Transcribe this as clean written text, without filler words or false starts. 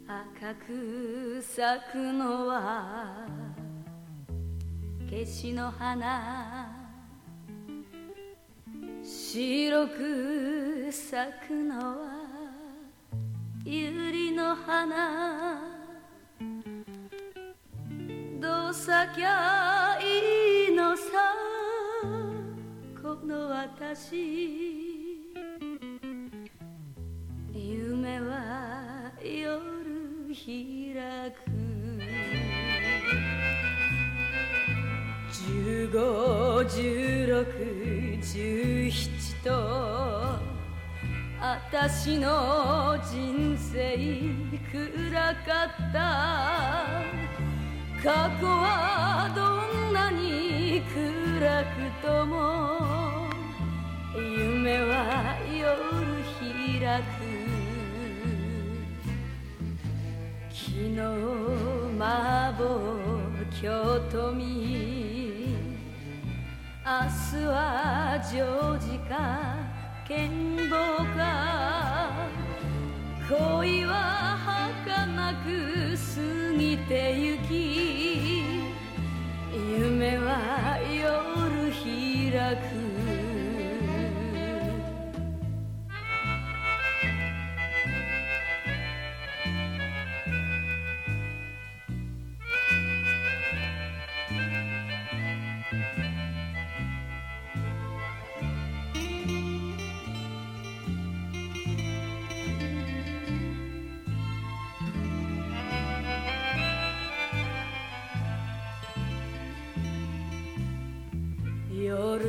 赤く咲くのはケシの花、白く咲くのは百合の花。どう咲きゃいいのさこの私。夢は夜開く。15、16、17と私の人生暗かった。過去はどんなに暗くとも夢は夜開く。昨日麻婆京都見、明日はジョージか剣謀か。恋は儚く過ぎてゆき、夢は夜開く。夜